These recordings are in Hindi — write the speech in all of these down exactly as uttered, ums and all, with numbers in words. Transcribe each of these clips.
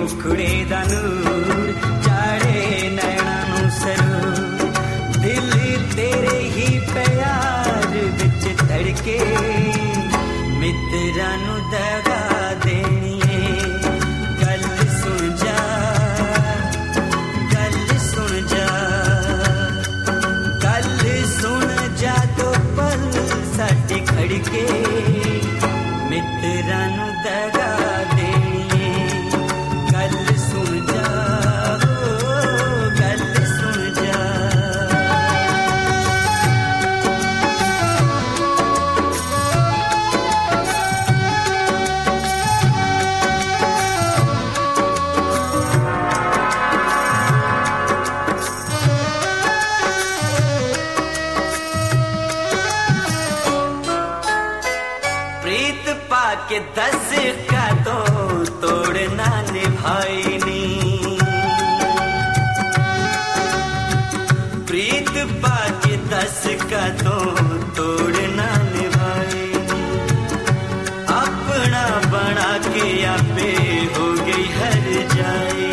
मुखड़े दा नूर चाड़े नैना नू सरूर दिल तेरे ही प्यार विच धड़के मित्रां नू दगा देनी गल सुन जा गल सुन जा गल सुन जा तो पल साडे खड़के मित्रां नू दगा देनी गल सुन जा गल सुन जा प्रीत पाके दस का तो तोड़ना निभाई नी प्रीत पाके दस का तो तोड़ना निभाई नी अपना बना के आपे हो गई हर जाई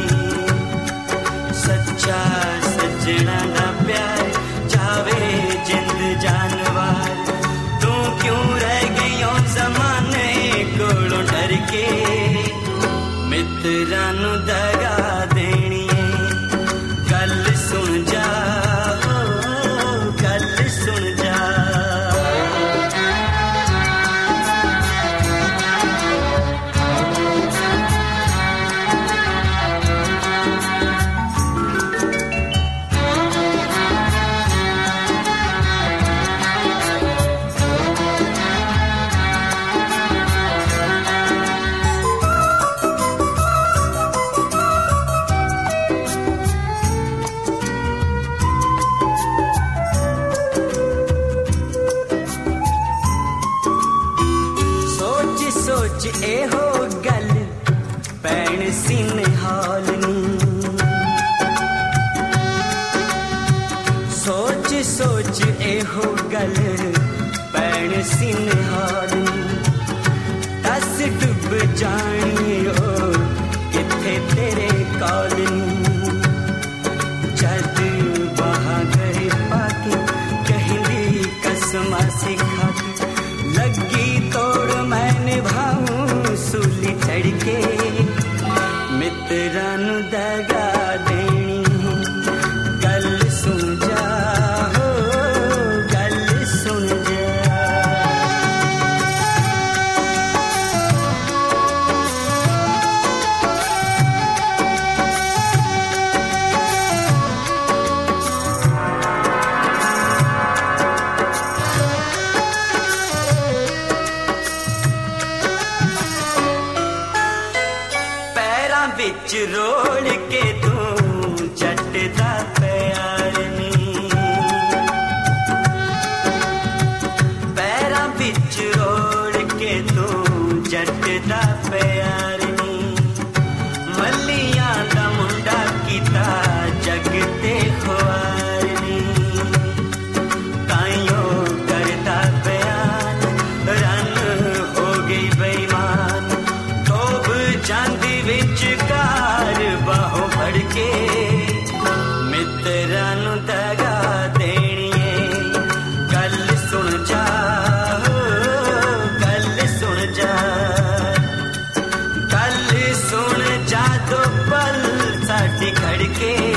सच्चा सजना ना प्यार जावे जिंद जानवर तू क्यों रह गई जमाने कोलों डर के मित्रां नू दगा देनी गल सुन जा गल सुन जा सोच ए हो गल पैण सीन हाल नी सोच सोच ए हो गल पैण सीन हाल नी दस डुब जानी ओ किथे तेरे कॉल नी जद बहादुर पाके कहली कसमा सिखा लगी तोड़ मैं निभाऊं सूली चढ़ के मित्रां नू दगा देनी गल सुन जा हो गल सुन जा विच रोड़ के तू जटदा प्यार नी पैरां विच रोड़ के तू जटदा प्यार नी मलियां दा मुंडा कीता जग ते खुआर नी ताइयों करदा बयान रन हो गई बेईमान डूब जांदी विच कार बाहों फड़ के मित्रां नू दगा देनी गल सुन जा गल सुन जा गल सुन जा तो पल साडी खड़के